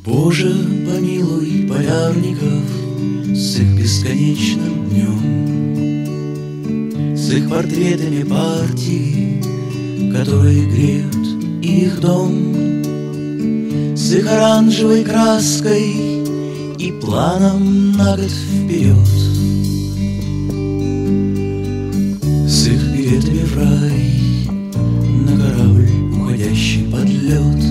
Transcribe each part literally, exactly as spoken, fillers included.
Боже, помилуй полярников с их бесконечным днем, с их портретами партии, которые греют их дом, с их оранжевой краской и планом на год вперед, с их билетами в рай на корабль, уходящий под лед.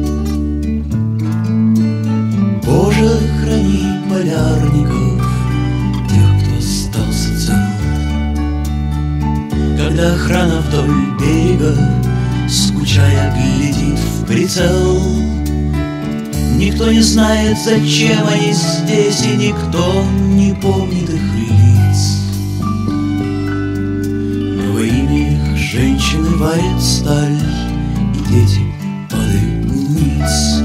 Боже, храни полярников, тех, кто остался цел, когда охрана вдоль берега, скучая, глядит в прицел. Никто не знает, зачем они здесь, и никто не помнит их лиц. Но во имя их женщины варят сталь, и дети падают ниц.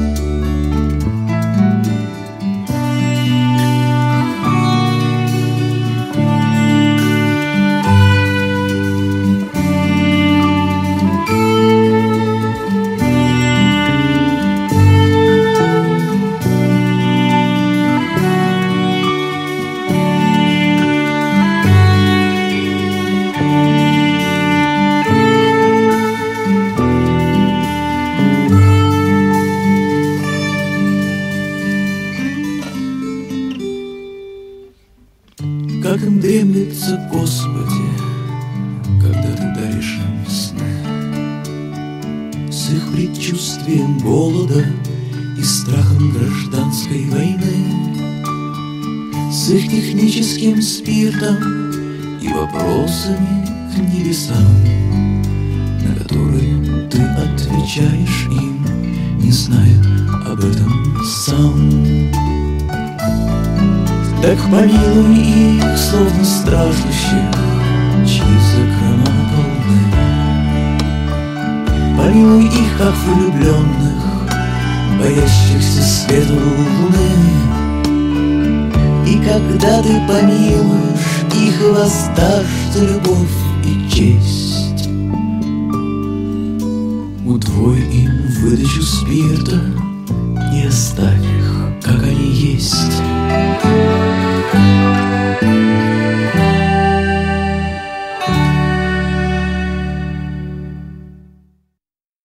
Как им дремлется, Господи, когда Ты даришь им сны, с их предчувствием голода и страхом гражданской войны, с их техническим спиртом и вопросами к небесам, на которые Ты отвечаешь им, не зная об этом сам. Так помилуй их, словно страждущих, чьи закрома полны. Помилуй их, как влюбленных, боящихся света луны. И когда Ты помилуешь их и воздашь за любовь и честь, удвой им выдачу спирта, не оставь их, как они есть.